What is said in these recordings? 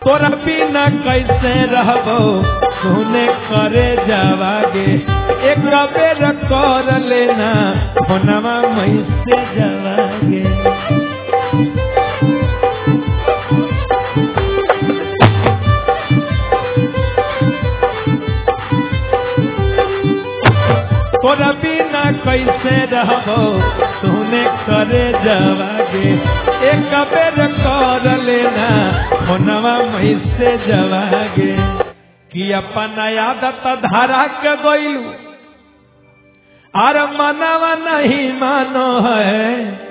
तोरा बिना कैसे रहबो सुने करे जावागे एक बेर कर लेना फोनमा मई से जावागे तोरा बिना कैसे रहबो सुने करे जावागे एक बेर कर लेना फोनमा मई से जावागे कि अपन आदत धारा के गइलू और मनवा नहीं मानो है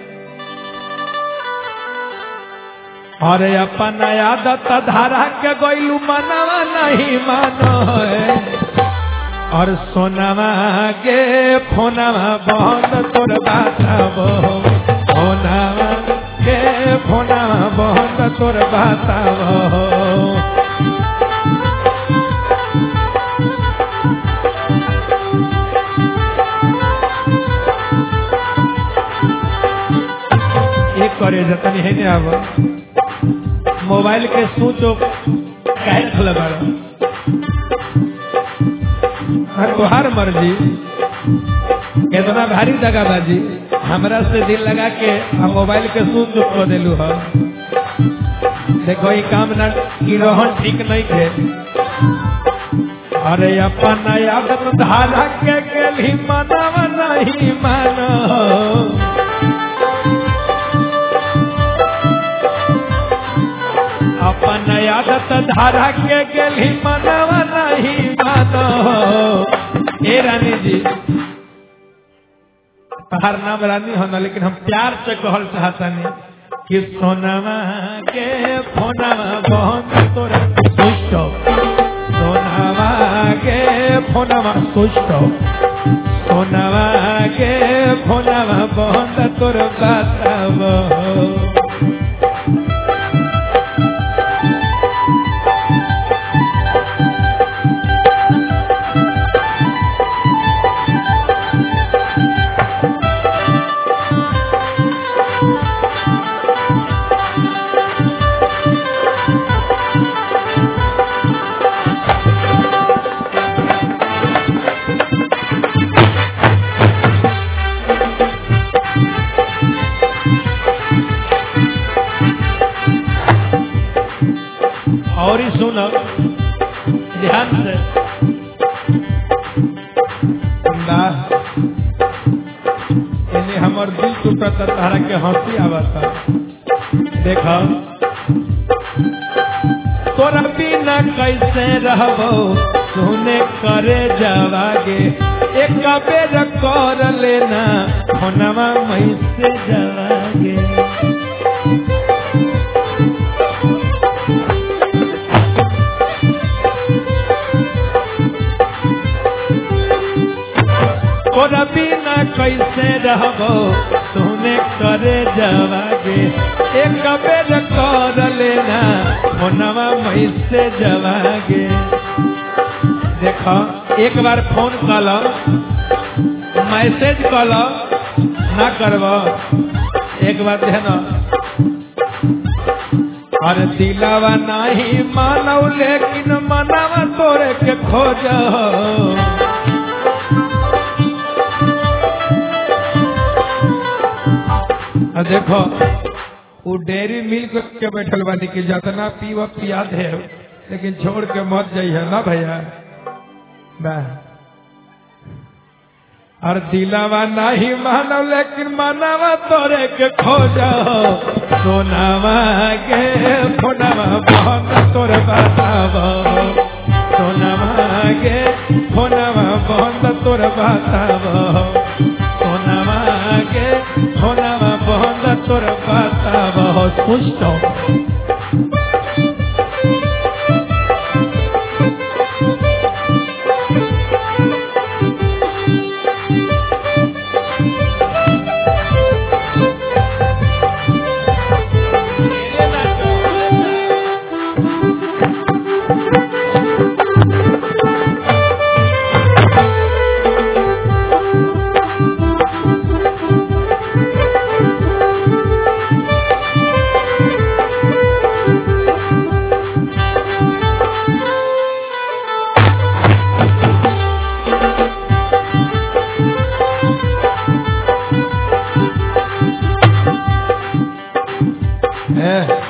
और अपन आदत धारा के गइलू मनवा नहीं मानो है और सोनवा के फोनवा बंद तोर बताबो फोनवा के फोनवा बंद तोर बताबो करे जतनी है नहीं आवा मोबाइल के स्विच ऑफ कहे खुला बारा तुहार मर्जी इतना भारी दगाबाजी हमरा से दिल लगा के मोबाइल के स्विच ऑफ कर दिलू है देखो ये काम ना की रोहन ठीक नहीं थे अरे अपन आदत धारा के गेली मनवा नहीं मानो अपन आदत धारा के गेली मनवा नहीं मानो ए रानी जी तहार नाम रानी होना लेकिन हम प्यार से कहल चाहता नहीं कि सोनवा के फोनवा बहन तोरा सुष्ट सोनवा के फोनवा सुष्ट सोनवा के फोनवा बहन तोर बताबो और ही सुनो ध्यान से इन्हें हमार दिल टूटा तारा के हंसी आवता देखो तोरा बिना कैसे रहबो सुने करे जावागे एक बेर कर लेना फोनवा मई से जावागे तोरा बिना कैसे रहबो सुने करे जावागे एक बेर कर लेना फोनवा मई से जावागे देखो एक बार फोन कल मैसेज कल ना करबो एक बार ध्यान और दिलावा नहीं मानव लेकिन मनवा तोरे के खोज देखो वो डेयरी मिल्क के बैठल बानी कि जितना पीव पिया दे लेकिन छोड़ के मत जाइए ना भैया और दिलावा नहीं मानो लेकिन मनवा तोरे के खोजो सोनावा के फोनवा बहन तोरे बताबो सोनावा के फोनवा बहन तोरे बताबो सोनावा के फोनवा बहन तोरे बताबो पुष्टो है।